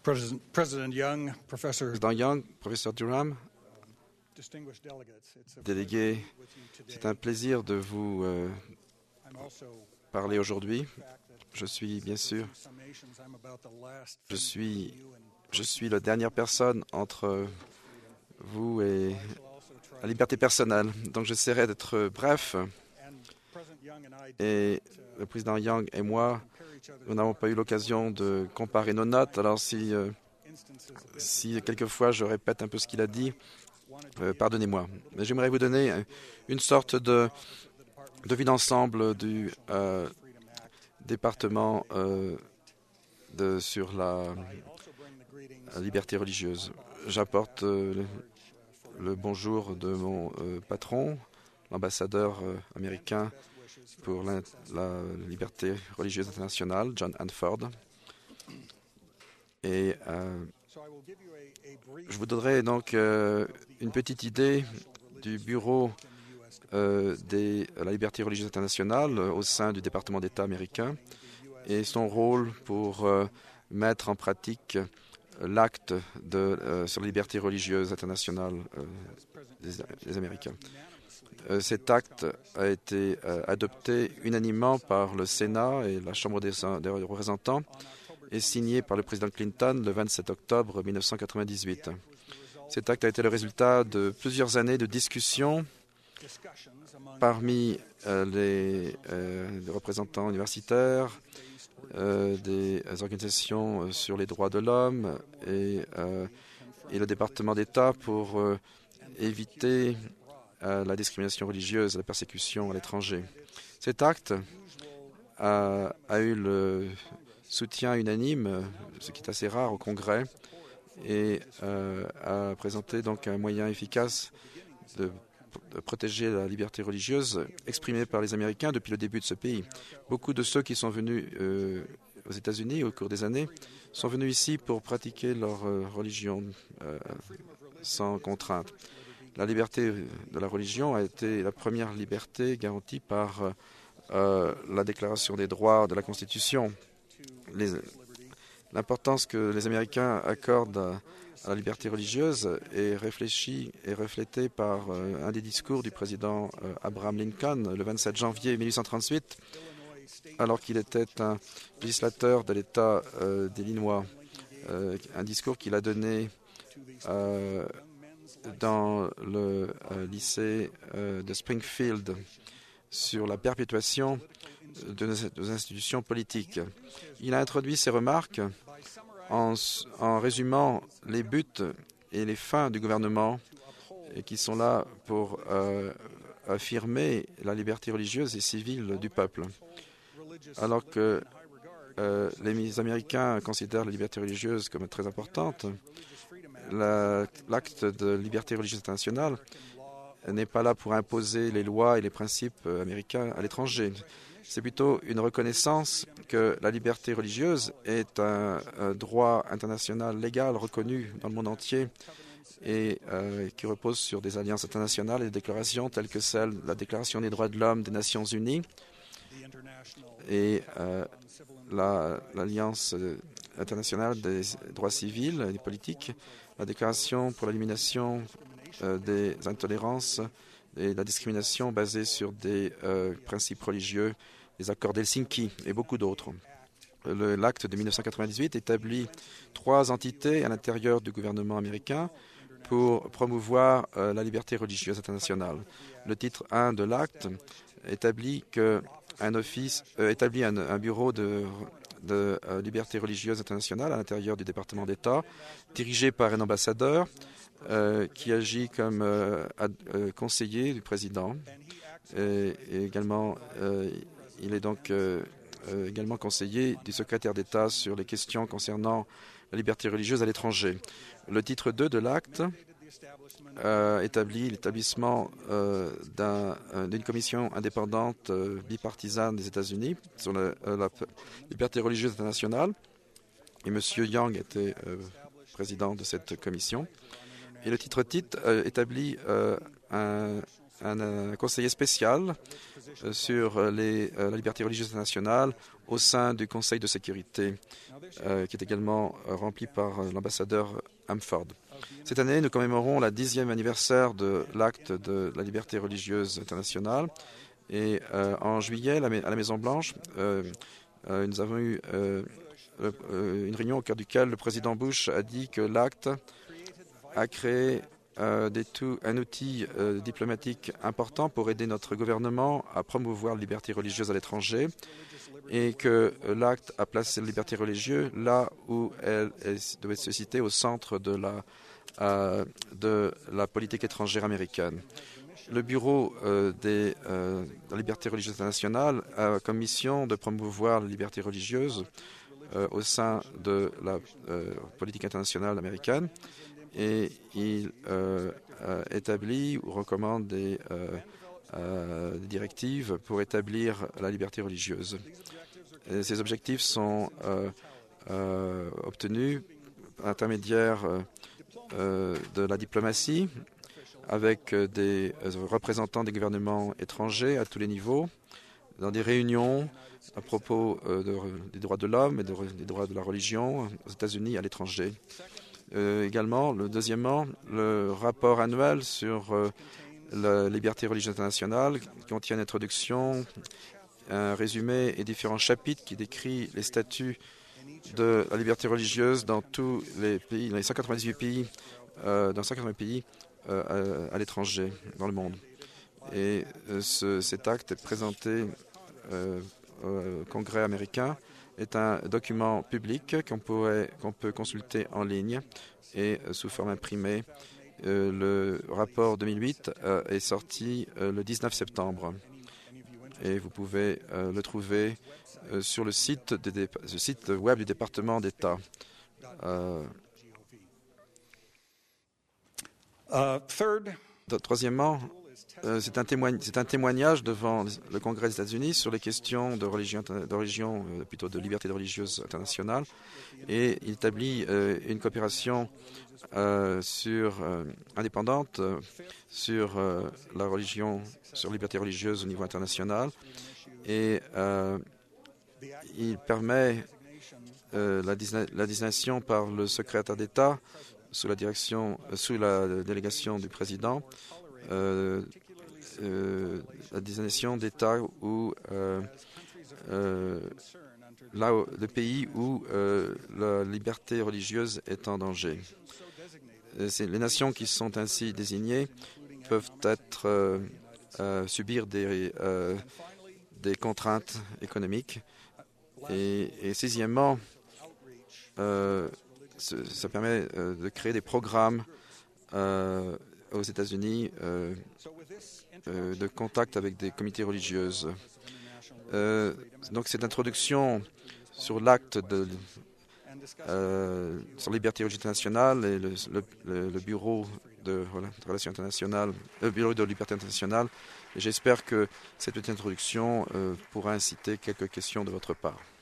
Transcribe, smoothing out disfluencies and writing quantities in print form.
President Young, Président Young, professeur Durham, délégués, c'est un plaisir de vous parler aujourd'hui. Je suis bien sûr, je suis la dernière personne entre vous et la liberté personnelle. Donc j'essaierai d'être bref. Et le président Young et moi, nous n'avons pas eu l'occasion de comparer nos notes. Alors si quelquefois je répète un peu ce qu'il a dit, pardonnez-moi. Mais j'aimerais vous donner une sorte de vue d'ensemble du département sur la liberté religieuse. J'apporte le bonjour de mon patron, l'ambassadeur américain pour la liberté religieuse internationale, John Hanford. Et je vous donnerai donc une petite idée du bureau de la liberté religieuse internationale au sein du département d'État américain et son rôle pour mettre en pratique l'acte sur la liberté religieuse internationale des Américains. Cet acte a été adopté unanimement par le Sénat et la Chambre des représentants et signé par le président Clinton le 27 octobre 1998. Cet acte a été le résultat de plusieurs années de discussions parmi les représentants universitaires, des organisations sur les droits de l'homme et le département d'État pour éviter la discrimination religieuse et la persécution à l'étranger. Cet acte a eu le soutien unanime, ce qui est assez rare au Congrès, et a présenté donc un moyen efficace de protéger la liberté religieuse exprimée par les Américains depuis le début de ce pays. Beaucoup de ceux qui sont venus aux États-Unis au cours des années sont venus ici pour pratiquer leur religion sans contrainte. La liberté de la religion a été la première liberté garantie par la Déclaration des droits de la Constitution. L'importance que les Américains accordent à la liberté religieuse est réfléchie et reflétée par un des discours du président Abraham Lincoln le 27 janvier 1838, alors qu'il était un législateur de l'État d'Illinois. Un discours qu'il a donné dans le lycée de Springfield sur la perpétuation de nos institutions politiques. Il a introduit ses remarques en résumant les buts et les fins du gouvernement qui sont là pour affirmer la liberté religieuse et civile du peuple. Alors que les Américains considèrent la liberté religieuse comme très importante, l'acte de liberté religieuse internationale n'est pas là pour imposer les lois et les principes américains à l'étranger. C'est plutôt une reconnaissance que la liberté religieuse est un droit international légal reconnu dans le monde entier et qui repose sur des alliances internationales et des déclarations telles que la Déclaration des droits de l'homme des Nations unies et l'Alliance internationale des droits civils et politiques, la Déclaration pour l'élimination des intolérances et la discrimination basée sur des principes religieux, les accords d'Helsinki et beaucoup d'autres. L'acte de 1998 établit 3 entités à l'intérieur du gouvernement américain pour promouvoir la liberté religieuse internationale. Le titre 1 de l'acte établit un bureau de liberté religieuse internationale à l'intérieur du département d'État, dirigé par un ambassadeur qui agit comme conseiller du président. Et également, il est donc également conseiller du secrétaire d'État sur les questions concernant la liberté religieuse à l'étranger. Le titre 2 de l'acte établit l'établissement d'une commission indépendante bipartisane des États-Unis sur la liberté religieuse internationale. Et M. Young était président de cette commission. Et le titre établit un un conseiller spécial sur la liberté religieuse internationale au sein du Conseil de sécurité, qui est également rempli par l'ambassadeur Amford. Cette année, nous commémorons la 10e anniversaire de l'acte de la liberté religieuse internationale. Et en juillet, à la Maison-Blanche, nous avons eu une réunion au cœur duquel le président Bush a dit que l'acte a créé un outil diplomatique important pour aider notre gouvernement à promouvoir la liberté religieuse à l'étranger et que l'acte a placé la liberté religieuse là où elle devait se situer, au centre de la politique étrangère américaine. Le Bureau de la liberté religieuse internationale a comme mission de promouvoir la liberté religieuse au sein de la politique internationale américaine et il établit ou recommande des directives pour établir la liberté religieuse. Et ces objectifs sont obtenus par l'intermédiaire de la diplomatie avec des représentants des gouvernements étrangers à tous les niveaux, dans des réunions à propos des droits de l'homme et des droits de la religion aux États-Unis et à l'étranger. Également, deuxièmement, le rapport annuel sur la liberté religieuse internationale qui contient une introduction, un résumé et différents chapitres qui décrit les statuts de la liberté religieuse dans tous les pays, dans les 198 pays, dans 180 pays à l'étranger, dans le monde. Et cet acte est présenté au Congrès américain, est un document public qu'on peut consulter en ligne et sous forme imprimée. Le rapport 2008 est sorti le 19 septembre et vous pouvez le trouver sur le site web du département d'État. Troisièmement, c'est un témoignage devant le Congrès des États-Unis sur les questions de plutôt de liberté religieuse internationale, et il établit une coopération indépendante sur la religion, sur la liberté religieuse au niveau international, et il permet la désignation par le secrétaire d'État sous la délégation du président, la désignation d'États de pays où la liberté religieuse est en danger. Les nations qui sont ainsi désignées peuvent subir des contraintes économiques. Et sixièmement, ça permet de créer des programmes aux États-Unis de contact avec des communautés religieuses. Donc cette introduction sur l'acte sur la liberté religieuse internationale et le bureau de relations internationales, le bureau de liberté internationale. J'espère que cette petite introduction pourra inciter quelques questions de votre part.